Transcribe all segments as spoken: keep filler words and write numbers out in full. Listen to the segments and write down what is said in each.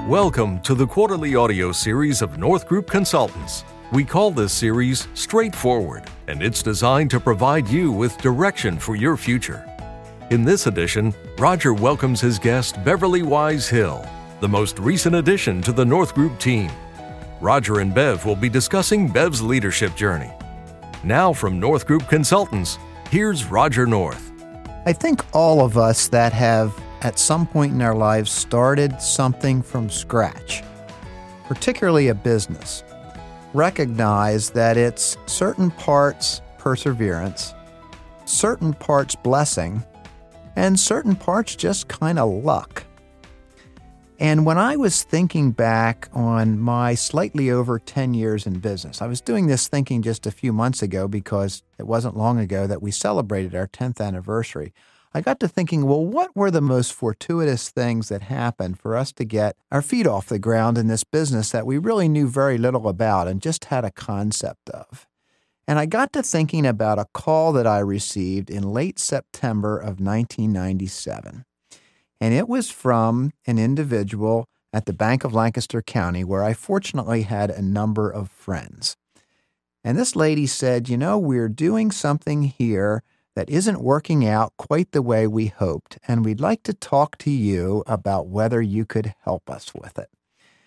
Welcome to the quarterly audio series of North Group Consultants. We call this series Straightforward, and it's designed to provide you with direction for your future. In this edition, Roger welcomes his guest Beverly Wise Hill, the most recent addition to the North Group team. Roger and Bev will be discussing Bev's leadership journey. Now from North Group Consultants, here's Roger North. I think all of us that have at some point in our lives started something from scratch, particularly a business, recognize that it's certain parts perseverance, certain parts blessing, and certain parts just kind of luck. And when I was thinking back on my slightly over ten years in business, I was doing this thinking just a few months ago because it wasn't long ago that we celebrated our tenth anniversary. I got to thinking, well, what were the most fortuitous things that happened for us to get our feet off the ground in this business that we really knew very little about and just had a concept of? And I got to thinking about a call that I received in late September of nineteen ninety-seven. And it was from an individual at the Bank of Lancaster County where I fortunately had a number of friends. And this lady said, you know, we're doing something here that isn't working out quite the way we hoped, and we'd like to talk to you about whether you could help us with it.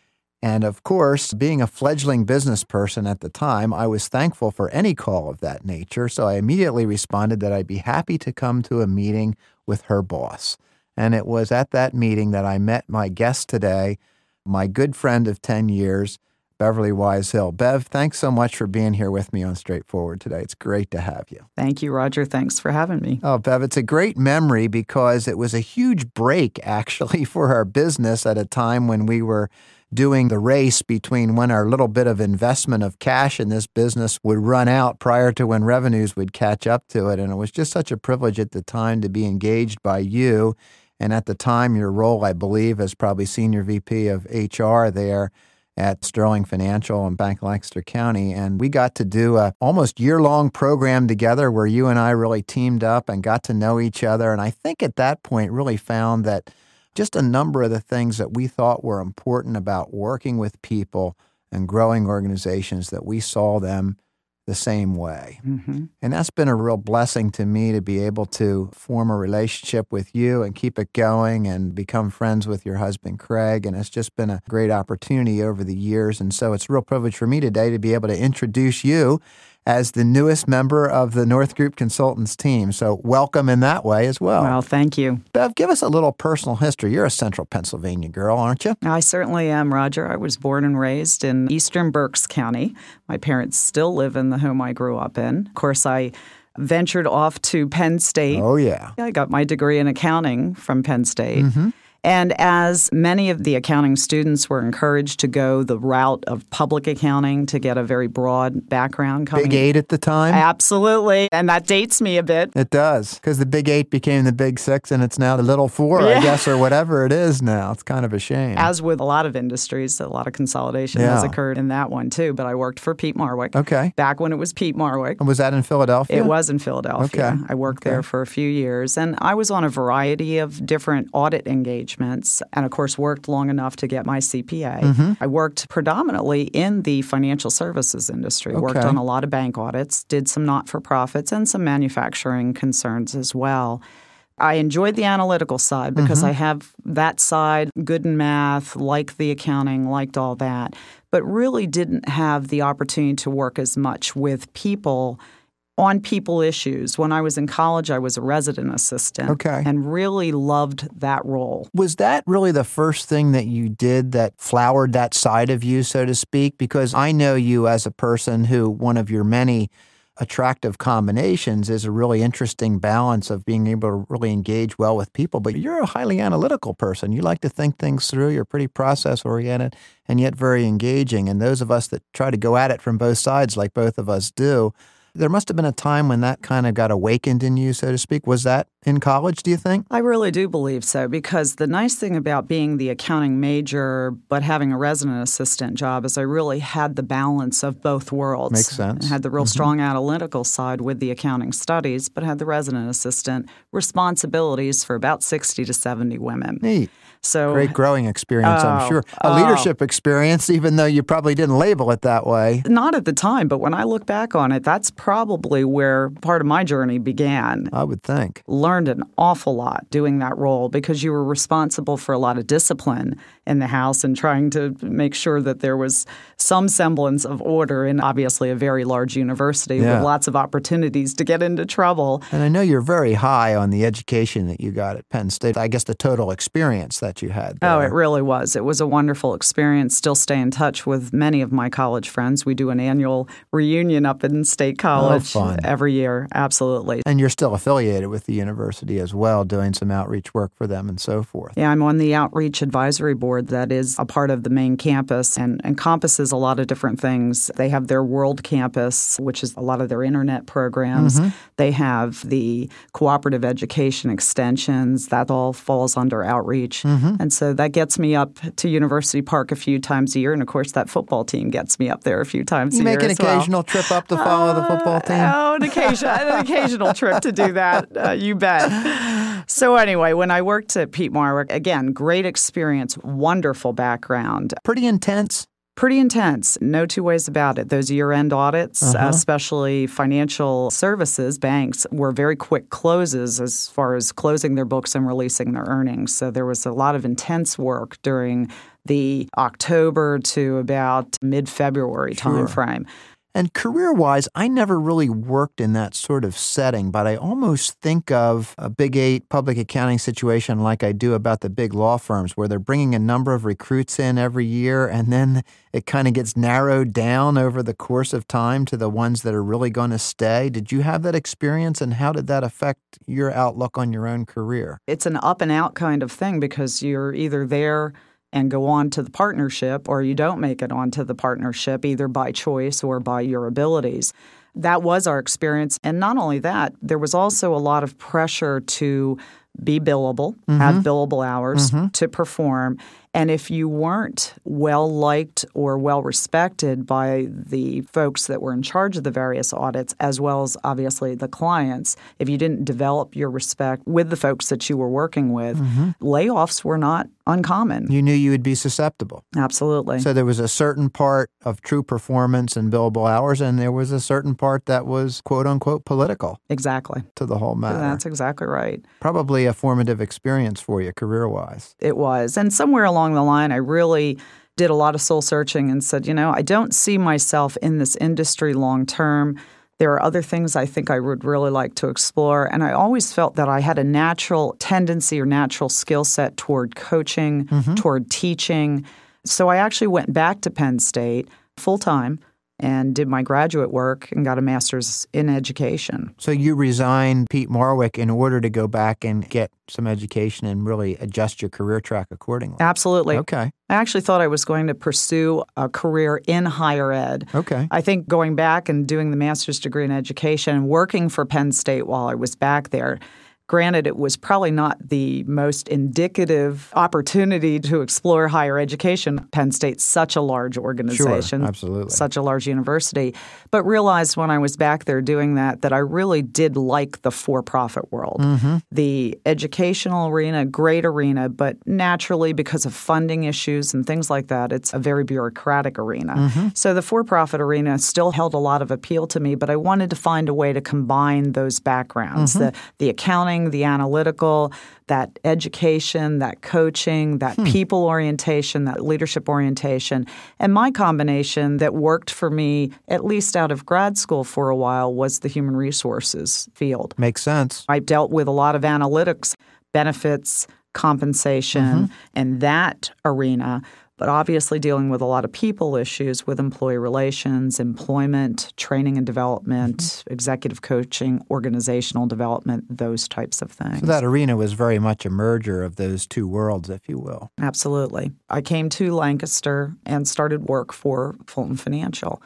And of course, being a fledgling business person at the time, I was thankful for any call of that nature, so I immediately responded that I'd be happy to come to a meeting with her boss. And it was at that meeting that I met my guest today, my good friend of ten years, Beverly Wise Hill. Bev, thanks so much for being here with me on Straightforward today. It's great to have you. Thank you, Roger. Thanks for having me. Oh, Bev, it's a great memory because it was a huge break, actually, for our business at a time when we were doing the race between when our little bit of investment of cash in this business would run out prior to when revenues would catch up to it. And it was just such a privilege at the time to be engaged by you. And at the time, your role, I believe, as probably Senior V P of H R there at Sterling Financial and Bank of Lancaster County. And we got to do a almost year-long program together where you and I really teamed up and got to know each other. And I think at that point really found that just a number of the things that we thought were important about working with people and growing organizations, that we saw them the same way. Mm-hmm. And that's been a real blessing to me to be able to form a relationship with you and keep it going and become friends with your husband, Craig. And it's just been a great opportunity over the years. And so it's a real privilege for me today to be able to introduce you as the newest member of the North Group Consultants team. So welcome in that way as well. Well, thank you. Bev, give us a little personal history. You're a Central Pennsylvania girl, aren't you? I certainly am, Roger. I was born and raised in eastern Berks County. My parents still live in the home I grew up in. Of course, I ventured off to Penn State. Oh, yeah. I got my degree in accounting from Penn State. Mm-hmm. And as many of the accounting students were encouraged to go the route of public accounting to get a very broad background coming. Big Eight at the time? Absolutely. And that dates me a bit. It does, because the Big Eight became the Big Six, and it's now the Little Four, yeah. I guess, or whatever it is now. It's kind of a shame. As with a lot of industries, a lot of consolidation yeah. has occurred in that one, too. But I worked for Peat Marwick. Okay. Back when it was Peat Marwick. And was that in Philadelphia? It was in Philadelphia. Okay. I worked okay. there for a few years. And I was on a variety of different audit engagements. And of course, worked long enough to get my C P A. Mm-hmm. I worked predominantly in the financial services industry, okay. worked on a lot of bank audits, did some not-for-profits and some manufacturing concerns as well. I enjoyed the analytical side because mm-hmm. I have that side, good in math, liked the accounting, liked all that, but really didn't have the opportunity to work as much with people on people issues. When I was in college, I was a resident assistant okay. and really loved that role. Was that really the first thing that you did that flowered that side of you, so to speak? Because I know you as a person who, one of your many attractive combinations is a really interesting balance of being able to really engage well with people. But you're a highly analytical person. You like to think things through. You're pretty process-oriented and yet very engaging. And those of us that try to go at it from both sides like both of us do, There must have been a time when that kind of got awakened in you, so to speak. Was that in college, do you think? I really do believe so, because the nice thing about being the accounting major but having a resident assistant job is I really had the balance of both worlds. Makes sense. I had the real Mm-hmm. strong analytical side with the accounting studies, but had the resident assistant responsibilities for about sixty to seventy women. Neat. So Great growing experience, Oh, I'm sure. A oh. leadership experience, even though you probably didn't label it that way. Not at the time, but when I look back on it, that's probably where part of my journey began. I would think. Learned an awful lot doing that role because you were responsible for a lot of discipline in the house and trying to make sure that there was some semblance of order in obviously a very large university Yeah. with lots of opportunities to get into trouble. And I know you're very high on the education that you got at Penn State. I guess the total experience that you had there. Oh, it really was. It was a wonderful experience. Still stay in touch with many of my college friends. We do an annual reunion up in State College Oh, fun. every year. Absolutely. And you're still affiliated with the university as well, doing some outreach work for them and so forth. Yeah, I'm on the Outreach Advisory Board that is a part of the main campus and encompasses a lot of different things. They have their World Campus, which is a lot of their internet programs. Mm-hmm. They have the cooperative education extensions. That all falls under outreach. Mm-hmm. And so that gets me up to University Park a few times a year. And of course, that football team gets me up there a few times You a year make an as well. occasional trip up to follow the football team? Oh, an occasion, an occasional trip to do that. Uh, you bet. So anyway, when I worked at Peat Marwick, again, great experience, wonderful background. Pretty intense. Pretty intense. No two ways about it. Those year-end audits, Uh-huh. especially financial services, banks, were very quick closes as far as closing their books and releasing their earnings. So there was a lot of intense work during the October to about mid-February Sure. timeframe. And career-wise, I never really worked in that sort of setting, but I almost think of a Big Eight public accounting situation like I do about the big law firms, where they're bringing a number of recruits in every year, and then it kind of gets narrowed down over the course of time to the ones that are really going to stay. Did you have that experience, and how did that affect your outlook on your own career? It's an up-and-out kind of thing because you're either there and go on to the partnership, or you don't make it onto the partnership, either by choice or by your abilities. That was our experience. And not only that, there was also a lot of pressure to be billable, Mm-hmm. have billable hours Mm-hmm. to perform. And if you weren't well-liked or well-respected by the folks that were in charge of the various audits, as well as obviously the clients, if you didn't develop your respect with the folks that you were working with, Mm-hmm. layoffs were not uncommon. You knew you would be susceptible. Absolutely. So there was a certain part of true performance and billable hours, and there was a certain part that was quote-unquote political Exactly. to the whole matter. That's exactly right. Probably a formative experience for you career-wise. It was. And somewhere along the line, I really did a lot of soul searching and said, you know, I don't see myself in this industry long term. There are other things I think I would really like to explore. And I always felt that I had a natural tendency or natural skill set toward coaching, Mm-hmm. toward teaching. So I actually went back to Penn State full-time and did my graduate work and got a master's in education. So you resigned Peat Marwick in order to go back and get some education and really adjust your career track accordingly. Absolutely. Okay. I actually thought I was going to pursue a career in higher ed. Okay. I think going back and doing the master's degree in education and working for Penn State while I was back there, granted, it was probably not the most indicative opportunity to explore higher education. Penn State's such a large organization, Sure, absolutely. such a large university, but realized when I was back there doing that that I really did like the for-profit world. Mm-hmm. The educational arena, great arena, but naturally because of funding issues and things like that, it's a very bureaucratic arena. Mm-hmm. So the for-profit arena still held a lot of appeal to me, but I wanted to find a way to combine those backgrounds, Mm-hmm. the, the accounting, the analytical, that education, that coaching, that Hmm. people orientation, that leadership orientation. And my combination that worked for me, at least out of grad school for a while, was the human resources field. Makes sense. I dealt with a lot of analytics, benefits, compensation, Mm-hmm. and that arena, but obviously dealing with a lot of people issues with employee relations, employment, training and development, Mm-hmm. executive coaching, organizational development, those types of things. So that arena was very much a merger of those two worlds, if you will. Absolutely. I came to Lancaster and started work for Fulton Financial. Great.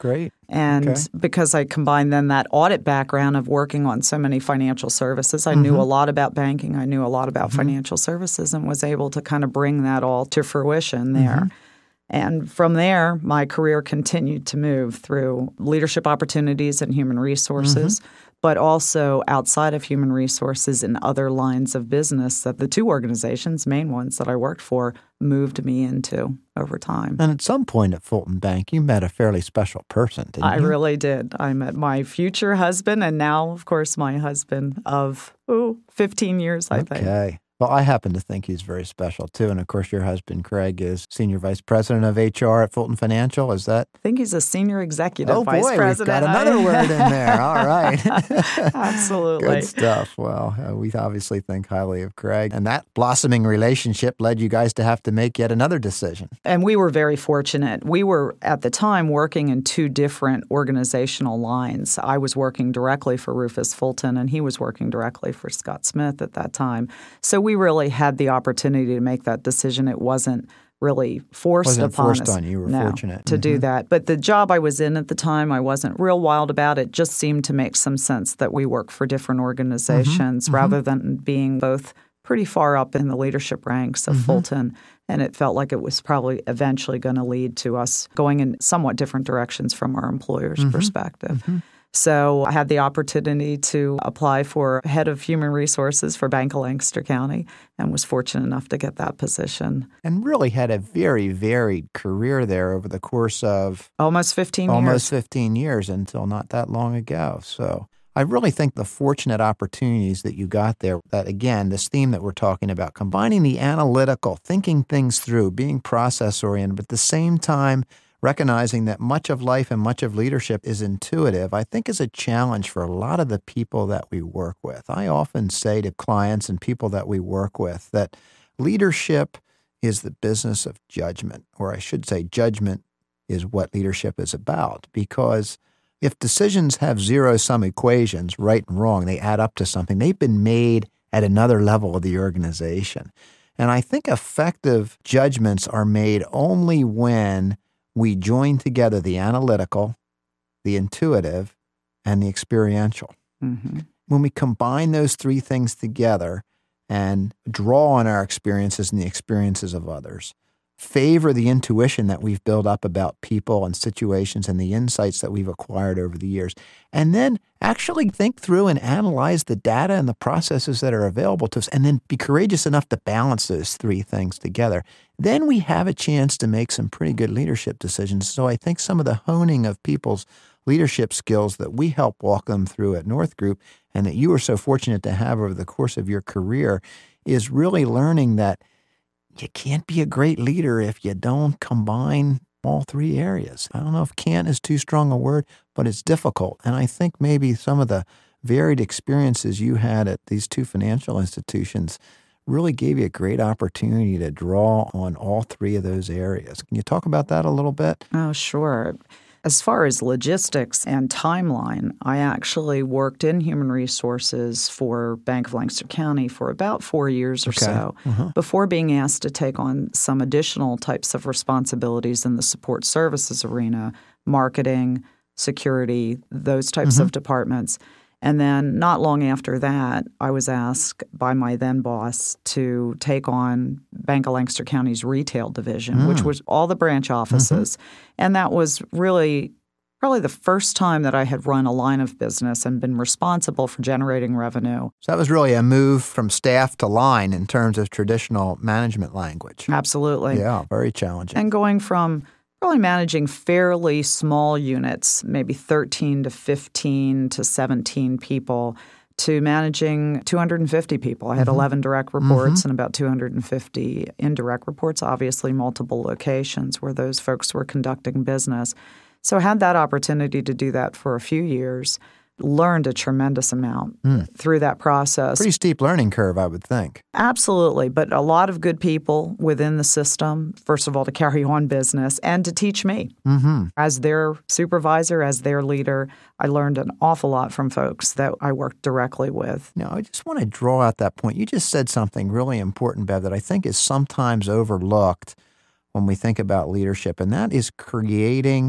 And Okay. because I combined then that audit background of working on so many financial services, I Mm-hmm. knew a lot about banking, I knew a lot about mm-hmm. financial services, and was able to kind of bring that all to fruition there. Mm-hmm. And from there, my career continued to move through leadership opportunities in human resources, mm-hmm. but also outside of human resources in other lines of business that the two organizations, main ones that I worked for, moved me into over time. And at some point at Fulton Bank, you met a fairly special person, didn't I you? I really did. I met my future husband and now, of course, my husband of, oh, fifteen years, I okay. think. Okay. Well, I happen to think he's very special, too. And, of course, your husband, Craig, is Senior Vice President of H R at Fulton Financial. Is that? I think he's a Senior Executive oh, Vice boy, President. We've got another word in there. All right. Absolutely. Good stuff. Well, uh, we obviously think highly of Craig. And that blossoming relationship led you guys to have to make yet another decision. And we were very fortunate. We were, at the time, working in two different organizational lines. I was working directly for Rufus Fulton, and he was working directly for Scott Smith at that time. So we really had the opportunity to make that decision. It wasn't really forced wasn't upon forced us. on you. You were no, fortunate to mm-hmm. do that. But the job I was in at the time, I wasn't real wild about. It just seemed to make some sense that we work for different organizations mm-hmm. rather than being both pretty far up in the leadership ranks of mm-hmm. Fulton. And it felt like it was probably eventually going to lead to us going in somewhat different directions from our employer's mm-hmm. perspective. Mm-hmm. So I had the opportunity to apply for head of human resources for Bank of Lancaster County and was fortunate enough to get that position. And really had a very varied career there over the course of almost fifteen almost years. Almost fifteen years until not that long ago. So I really think the fortunate opportunities that you got there, that again, this theme that we're talking about, combining the analytical, thinking things through, being process-oriented, but at the same time, recognizing that much of life and much of leadership is intuitive, I think is a challenge for a lot of the people that we work with. I often say to clients and people that we work with that leadership is the business of judgment, or I should say judgment is what leadership is about. Because if decisions have zero-sum equations, right and wrong, they add up to something, they've been made at another level of the organization. And I think effective judgments are made only when we join together the analytical, the intuitive, and the experiential. Mm-hmm. When we combine those three things together and draw on our experiences and the experiences of others, favor the intuition that we've built up about people and situations and the insights that we've acquired over the years, and then actually think through and analyze the data and the processes that are available to us, and then be courageous enough to balance those three things together, then we have a chance to make some pretty good leadership decisions. So I think some of the honing of people's leadership skills that we help walk them through at North Group and that you were so fortunate to have over the course of your career is really learning that you can't be a great leader if you don't combine all three areas. I don't know if can't is too strong a word, but it's difficult. And I think maybe some of the varied experiences you had at these two financial institutions really gave you a great opportunity to draw on all three of those areas. Can you talk about that a little bit? Oh, sure. As far as logistics and timeline, I actually worked in human resources for Bank of Lancaster County for about four years or okay. so uh-huh. before being asked to take on some additional types of responsibilities in the support services arena, marketing, security, those types mm-hmm. of departments. And then not long after that, I was asked by my then boss to take on Bank of Lancaster County's retail division, mm. which was all the branch offices. Mm-hmm. And that was really probably the first time that I had run a line of business and been responsible for generating revenue. So that was really a move from staff to line in terms of traditional management language. Absolutely. Yeah, very challenging. And going from probably managing fairly small units, maybe thirteen to fifteen to seventeen people, to managing two hundred fifty people. I had mm-hmm. eleven direct reports mm-hmm. and about two hundred fifty indirect reports, obviously multiple locations where those folks were conducting business. So I had that opportunity to do that for a few years, learned a tremendous amount mm. through that process. Pretty steep learning curve, I would think. Absolutely, but a lot of good people within the system, first of all, to carry on business and to teach me. Mm-hmm. As their supervisor, as their leader, I learned an awful lot from folks that I worked directly with. Now, I just want to draw out that point. You just said something really important, Bev, that I think is sometimes overlooked when we think about leadership, and that is creating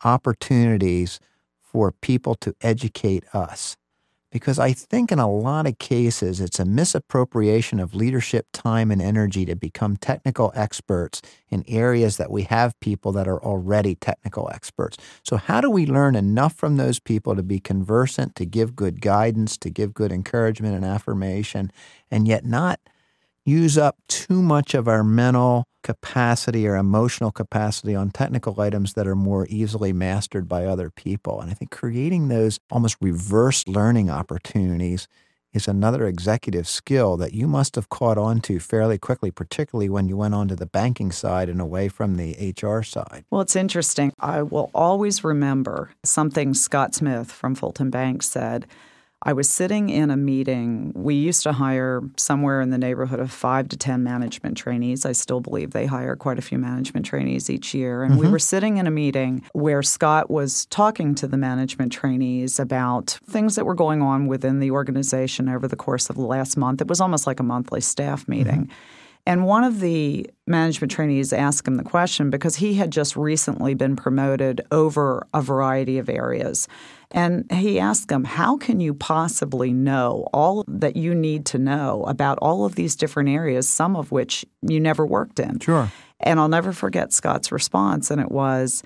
opportunities for people to educate us. Because I think in a lot of cases, it's a misappropriation of leadership time and energy to become technical experts in areas that we have people that are already technical experts. So how do we learn enough from those people to be conversant, to give good guidance, to give good encouragement and affirmation, and yet not use up too much of our mental capacity or emotional capacity on technical items that are more easily mastered by other people? And I think creating those almost reverse learning opportunities is another executive skill that you must have caught on to fairly quickly, particularly when you went on to the banking side and away from the H R side. Well, it's interesting. I will always remember something Scott Smith from Fulton Bank said. I was sitting in a meeting. We used to hire somewhere in the neighborhood of five to ten management trainees. I still believe they hire quite a few management trainees each year. And mm-hmm. we were sitting in a meeting where Scott was talking to the management trainees about things that were going on within the organization over the course of the last month. It was almost like a monthly staff meeting. Mm-hmm. And one of the management trainees asked him the question because he had just recently been promoted over a variety of areas. And he asked him, how can you possibly know all that you need to know about all of these different areas, some of which you never worked in? Sure. And I'll never forget Scott's response, and it was,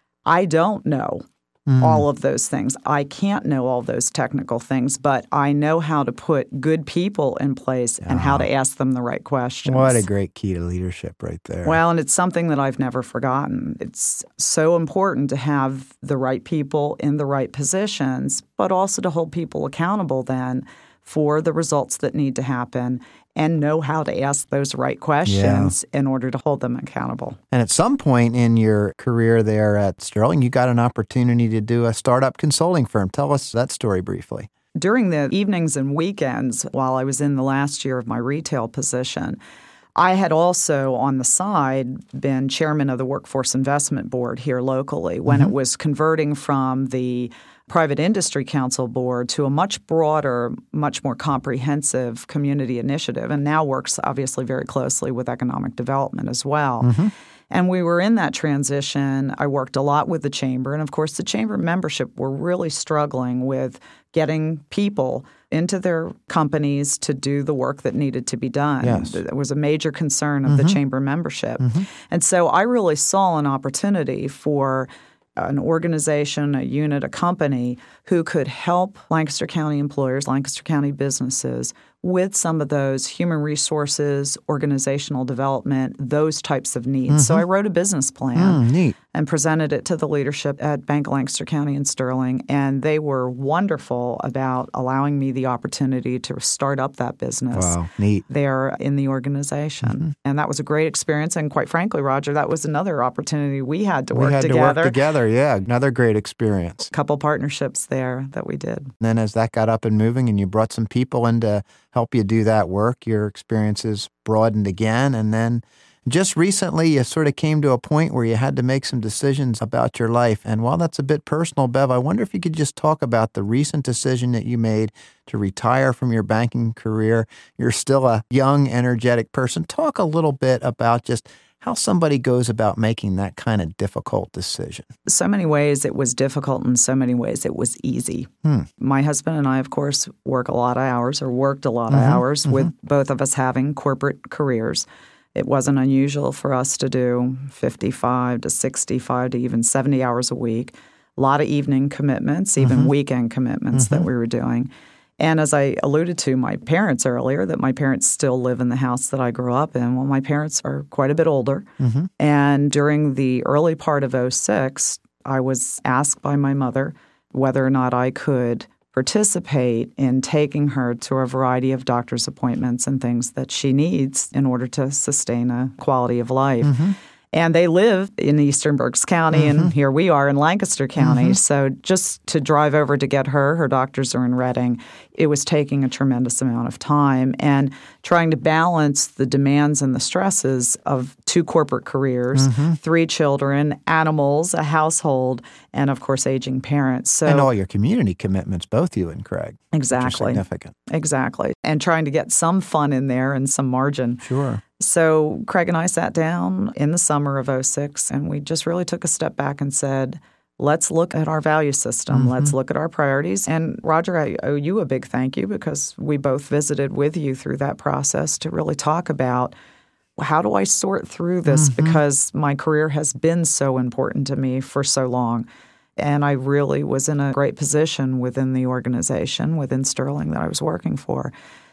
I don't know mm. all of those things. I can't know all those technical things, but I know how to put good people in place and how to ask them the right questions. What a great key to leadership right there. Well, and it's something that I've never forgotten. It's so important to have the right people in the right positions, but also to hold people accountable then for the results that need to happen and know how to ask those right questions yeah. in order to hold them accountable. And at some point in your career there at Sterling, you got an opportunity to do a startup consulting firm. Tell us that story briefly. During the evenings and weekends while I was in the last year of my retail position, I had also on the side been chairman of the Workforce Investment Board here locally when mm-hmm. it was converting from the Private Industry Council Board to a much broader, much more comprehensive community initiative, and now works obviously very closely with economic development as well. Mm-hmm. And we were in that transition. I worked a lot with the chamber, and of course the chamber membership were really struggling with getting people into their companies to do the work that needed to be done. Yes. It was a major concern of mm-hmm. the chamber membership. Mm-hmm. And so I really saw an opportunity for an organization, a unit, a company who could help Lancaster County employers, Lancaster County businesses with some of those human resources, organizational development, those types of needs. Mm-hmm. So I wrote a business plan mm, neat. and presented it to the leadership at Bank of Lancaster County in Sterling, and they were wonderful about allowing me the opportunity to start up that business wow, neat. there in the organization. Mm-hmm. And that was a great experience, and quite frankly, Roger, that was another opportunity we had to we work had together. We had to work together, yeah, another great experience. A couple partnerships there that we did. And then as that got up and moving and you brought some people in to help you do that work, your experiences broadened again. And then just recently, you sort of came to a point where you had to make some decisions about your life. And while that's a bit personal, Bev, I wonder if you could just talk about the recent decision that you made to retire from your banking career. You're still a young, energetic person. Talk a little bit about just how somebody goes about making that kind of difficult decision. So many ways it was difficult, and so many ways it was easy. Hmm. My husband and I, of course, work a lot of hours or worked a lot mm-hmm, of hours mm-hmm. with both of us having corporate careers. It wasn't unusual for us to do fifty-five to sixty-five to even seventy hours a week. A lot of evening commitments, even mm-hmm. weekend commitments mm-hmm. that we were doing. And as I alluded to my parents earlier, that my parents still live in the house that I grew up in. Well, my parents are quite a bit older. Mm-hmm. And during the early part of oh six, I was asked by my mother whether or not I could participate in taking her to a variety of doctor's appointments and things that she needs in order to sustain a quality of life. Mm-hmm. And they live in Eastern Berks County, mm-hmm. and here we are in Lancaster County. Mm-hmm. So just to drive over to get her, her doctors are in Reading, it was taking a tremendous amount of time. And trying to balance the demands and the stresses of two corporate careers, mm-hmm. three children, animals, a household, and, of course, aging parents. So, and all your community commitments, both you and Craig. Exactly. Which are significant. Exactly. And trying to get some fun in there and some margin. Sure. So Craig and I sat down in the summer of oh six, and we just really took a step back and said, let's look at our value system. Mm-hmm. Let's look at our priorities. And Roger, I owe you a big thank you because we both visited with you through that process to really talk about how do I sort through this Mm-hmm. because my career has been so important to me for so long. And I really was in a great position within the organization, within Sterling that I was working for.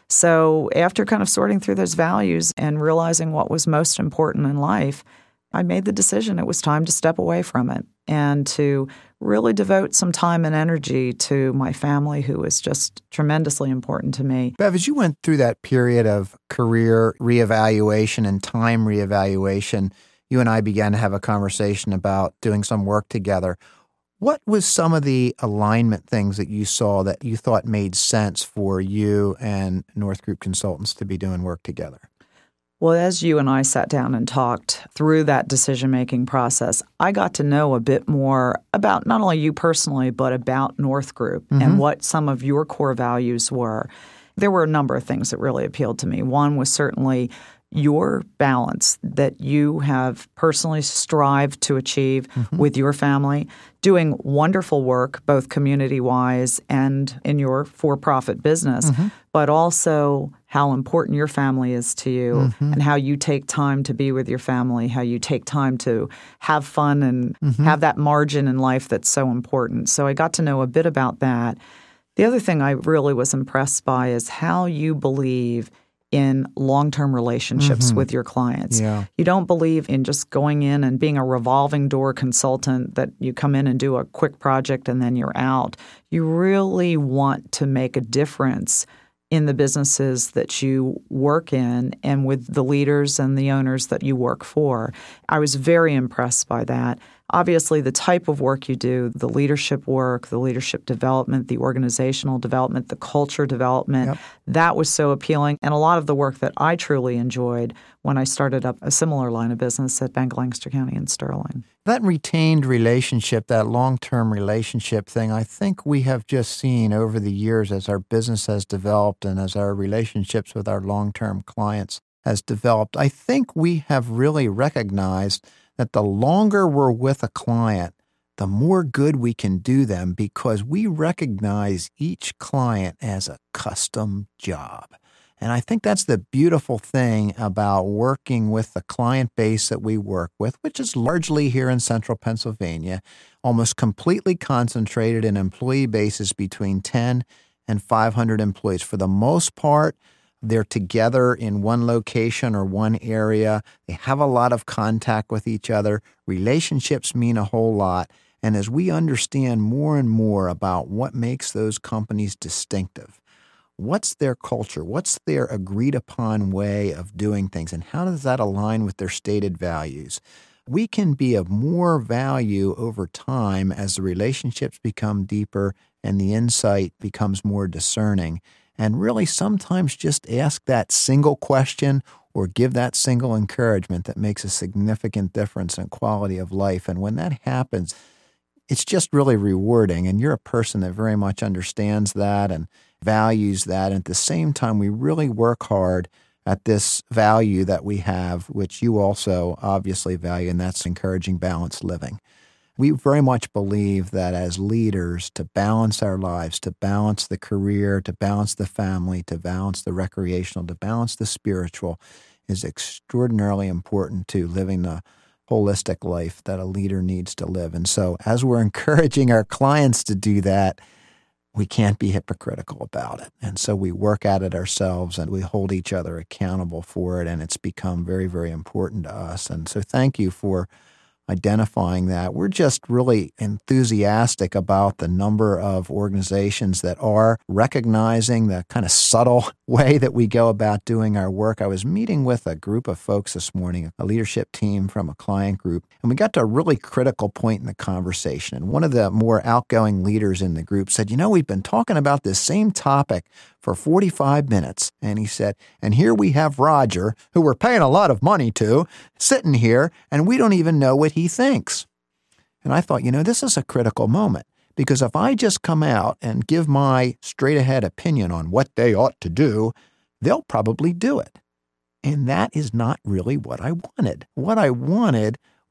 So after kind of sorting through those values and realizing what was most important in life, I made the decision it was time to step away from it and to really devote some time and energy to my family, who was just tremendously important to me. Bev, as you went through that period of career reevaluation and time reevaluation, you and I began to have a conversation about doing some work together. What was some of the alignment things that you saw that you thought made sense for you and North Group Consultants to be doing work together? Well, as you and I sat down and talked through that decision-making process, I got to know a bit more about not only you personally, but about North Group mm-hmm. and what some of your core values were. There were a number of things that really appealed to me. One was certainly your balance that you have personally strived to achieve mm-hmm. with your family, doing wonderful work, both community-wise and in your for-profit business, mm-hmm. but also how important your family is to you mm-hmm. and how you take time to be with your family, how you take time to have fun and mm-hmm. have that margin in life that's so important. So I got to know a bit about that. The other thing I really was impressed by is how you believe in long-term relationships mm-hmm. with your clients. Yeah. You don't believe in just going in and being a revolving door consultant that you come in and do a quick project and then you're out. You really want to make a difference in the businesses that you work in and with the leaders and the owners that you work for. I was very impressed by that. Obviously, the type of work you do, the leadership work, the leadership development, the organizational development, the culture development, yep. that was so appealing. And a lot of the work that I truly enjoyed when I started up a similar line of business at Bank of Lancaster County in Sterling. That retained relationship, that long-term relationship thing, I think we have just seen over the years as our business has developed and as our relationships with our long-term clients has developed. I think we have really recognized that the longer we're with a client, the more good we can do them because we recognize each client as a custom job. And I think that's the beautiful thing about working with the client base that we work with, which is largely here in central Pennsylvania, almost completely concentrated in employee bases between ten and five hundred employees. For the most part, they're together in one location or one area. They have a lot of contact with each other. Relationships mean a whole lot. And as we understand more and more about what makes those companies distinctive, what's their culture, what's their agreed upon way of doing things, and how does that align with their stated values, we can be of more value over time as the relationships become deeper and the insight becomes more discerning. And really sometimes just ask that single question or give that single encouragement that makes a significant difference in quality of life. And when that happens, it's just really rewarding. And you're a person that very much understands that and values that. And at the same time, we really work hard at this value that we have, which you also obviously value, and that's encouraging balanced living. We very much believe that as leaders, to balance our lives, to balance the career, to balance the family, to balance the recreational, to balance the spiritual is extraordinarily important to living the holistic life that a leader needs to live. And so as we're encouraging our clients to do that, we can't be hypocritical about it. And so we work at it ourselves and we hold each other accountable for it. And it's become very, very important to us. And so thank you for identifying that. We're just really enthusiastic about the number of organizations that are recognizing the kind of subtle way that we go about doing our work. I was meeting with a group of folks this morning, a leadership team from a client group, and we got to a really critical point in the conversation. And one of the more outgoing leaders in the group said, you know, we've been talking about this same topic for forty-five minutes. And he said, and here we have Roger, who we're paying a lot of money to, sitting here, and we don't even know what he thinks. And I thought, you know, this is a critical moment, because if I just come out and give my straight-ahead opinion on what they ought to do, they'll probably do it. And that is not really what I wanted. What I wanted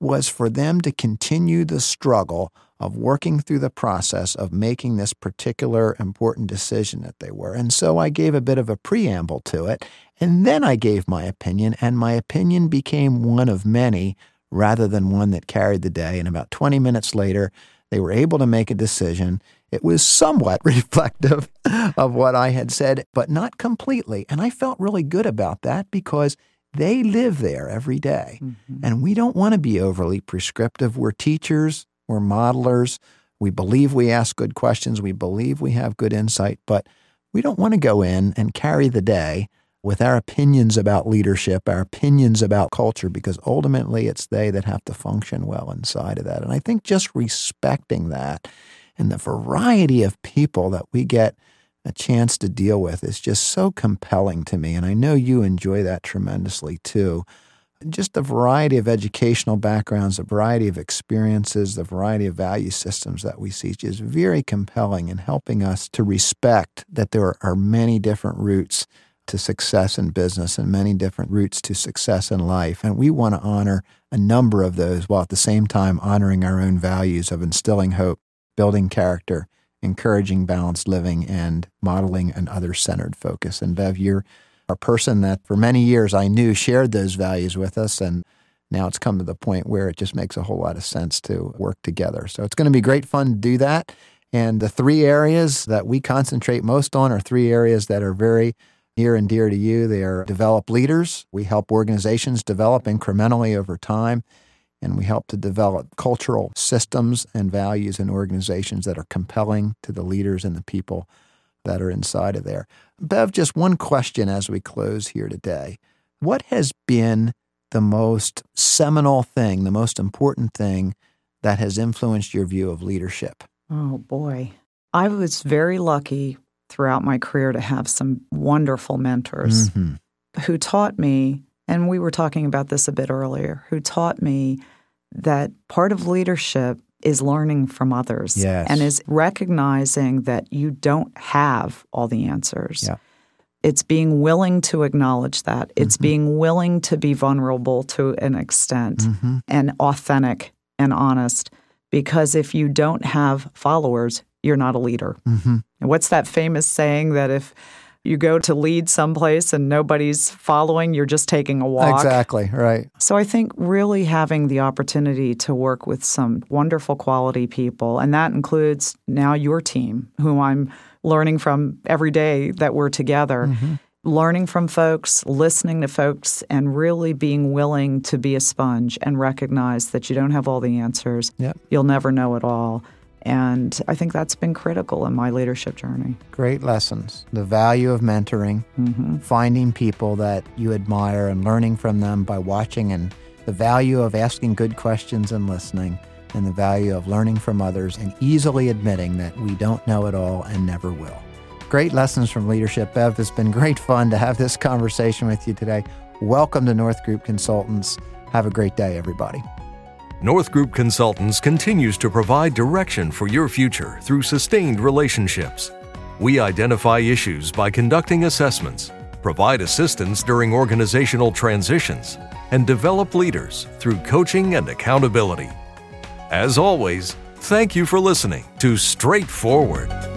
was for them to continue the struggle of working through the process of making this particular important decision that they were. And so I gave a bit of a preamble to it, and then I gave my opinion, and my opinion became one of many rather than one that carried the day. And about twenty minutes later, they were able to make a decision. It was somewhat reflective of what I had said, but not completely. And I felt really good about that because they live there every day. Mm-hmm. And we don't want to be overly prescriptive. We're teachers. We're modelers. We believe we ask good questions. We believe we have good insight, but we don't want to go in and carry the day with our opinions about leadership, our opinions about culture, because ultimately it's they that have to function well inside of that. And I think just respecting that and the variety of people that we get a chance to deal with is just so compelling to me. And I know you enjoy that tremendously too. Just the variety of educational backgrounds, the variety of experiences, the variety of value systems that we see is very compelling in helping us to respect that there are many different routes to success in business and many different routes to success in life. And we want to honor a number of those while at the same time honoring our own values of instilling hope, building character, encouraging balanced living, and modeling an other-centered focus. And Bev, you're a person that for many years I knew shared those values with us, and now it's come to the point where it just makes a whole lot of sense to work together. So it's going to be great fun to do that. And the three areas that we concentrate most on are three areas that are very near and dear to you. They are develop leaders. We help organizations develop incrementally over time, and we help to develop cultural systems and values in organizations that are compelling to the leaders and the people that are inside of there. Bev, just one question as we close here today. What has been the most seminal thing, the most important thing that has influenced your view of leadership? Oh, boy. I was very lucky throughout my career to have some wonderful mentors mm-hmm. who taught me, and we were talking about this a bit earlier, who taught me that part of leadership is learning from others yes. and is recognizing that you don't have all the answers. Yeah. It's being willing to acknowledge that. It's mm-hmm. being willing to be vulnerable to an extent mm-hmm. and authentic and honest, because if you don't have followers, you're not a leader. Mm-hmm. And what's that famous saying that if you go to lead someplace and nobody's following, you're just taking a walk? Exactly, right. So I think really having the opportunity to work with some wonderful quality people, and that includes now your team, whom I'm learning from every day that we're together, mm-hmm. learning from folks, listening to folks, and really being willing to be a sponge and recognize that you don't have all the answers. Yep. You'll never know it all. And I think that's been critical in my leadership journey. Great lessons. The value of mentoring, mm-hmm. finding people that you admire and learning from them by watching, and the value of asking good questions and listening, and the value of learning from others and easily admitting that we don't know it all and never will. Great lessons from leadership. Bev, it's been great fun to have this conversation with you today. Welcome to North Group Consultants. Have a great day, everybody. North Group Consultants continues to provide direction for your future through sustained relationships. We identify issues by conducting assessments, provide assistance during organizational transitions, and develop leaders through coaching and accountability. As always, thank you for listening to Straightforward.